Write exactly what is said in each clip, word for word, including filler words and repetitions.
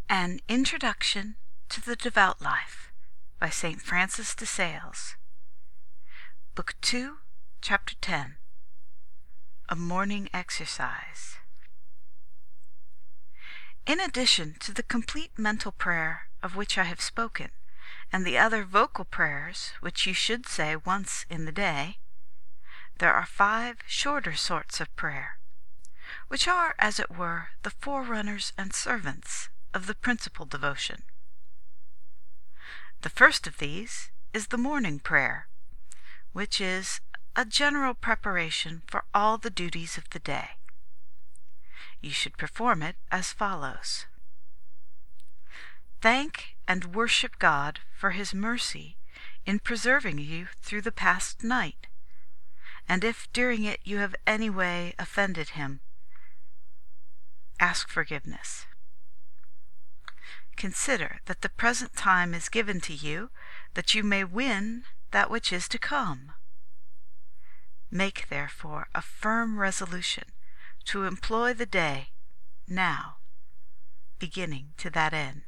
An Introduction to the Devout Life by Saint Francis de Sales. Book two, Chapter ten. A Morning Exercise. In addition to the complete mental prayer of which I have spoken, and the other vocal prayers which you should say once in the day, there are five shorter sorts of prayer, which are, as it were, the forerunners and servants of the principal devotion. The first of these is the morning prayer, which is a general preparation for all the duties of the day. You should perform it as follows. Thank and worship God for His mercy in preserving you through the past night, and if during it you have any way offended Him, ask forgiveness. Consider that the present time is given to you, that you may win that which is to come. Make, therefore, a firm resolution to employ the day now, beginning to that end.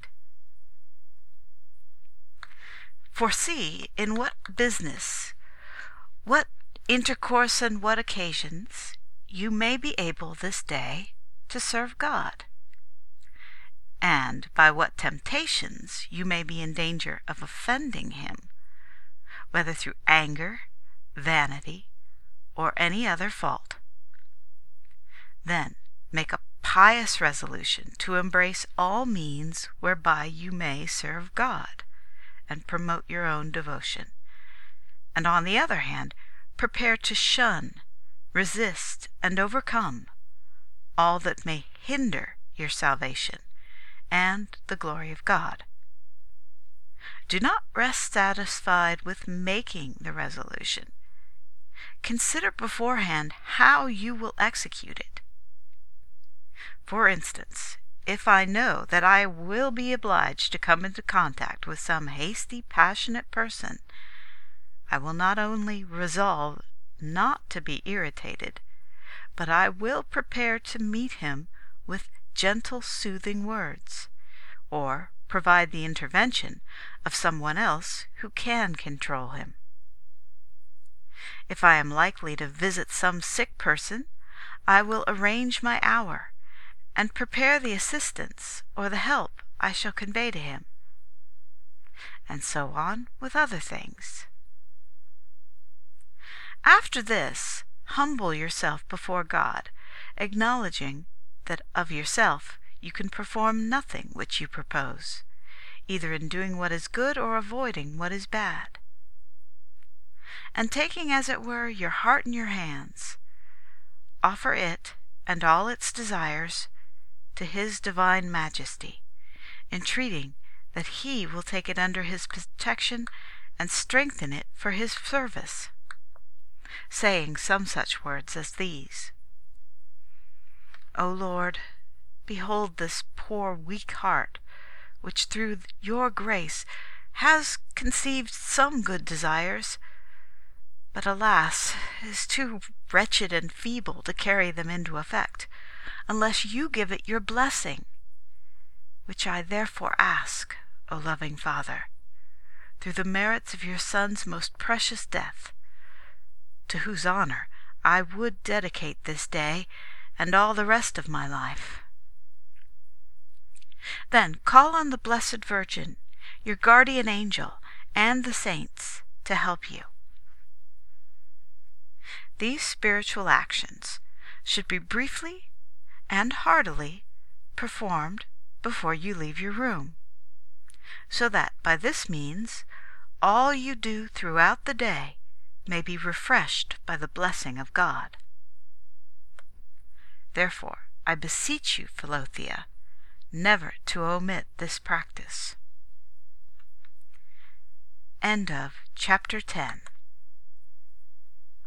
Foresee in what business, what intercourse and what occasions you may be able this day to serve God, and by what temptations you may be in danger of offending Him, whether through anger, vanity, or any other fault. Then make a pious resolution to embrace all means whereby you may serve God and promote your own devotion, and on the other hand, prepare to shun, resist, and overcome all that may hinder your salvation and the glory of God. Do not rest satisfied with making the resolution. Consider beforehand how you will execute it. For instance, if I know that I will be obliged to come into contact with some hasty, passionate person, I will not only resolve not to be irritated, but I will prepare to meet him with gentle, soothing words, or provide the intervention of someone else who can control him. If I am likely to visit some sick person, I will arrange my hour, and prepare the assistance or the help I shall convey to him, and so on with other things. After this, humble yourself before God, acknowledging that of yourself you can perform nothing which you propose, either in doing what is good or avoiding what is bad. And taking, as it were, your heart in your hands, offer it and all its desires to His divine majesty, entreating that He will take it under His protection and strengthen it for His service, saying some such words as these: O Lord, behold this poor weak heart, which through your grace has conceived some good desires, but alas, is too wretched and feeble to carry them into effect, unless you give it your blessing, which I therefore ask, O loving Father, through the merits of your Son's most precious death, to whose honor I would dedicate this day and all the rest of my life. Then call on the Blessed Virgin, your guardian angel, and the saints to help you. These spiritual actions should be briefly and heartily performed before you leave your room, so that by this means all you do throughout the day may be refreshed by the blessing of God. Therefore, I beseech you, Philothea, never to omit this practice. End of Chapter ten.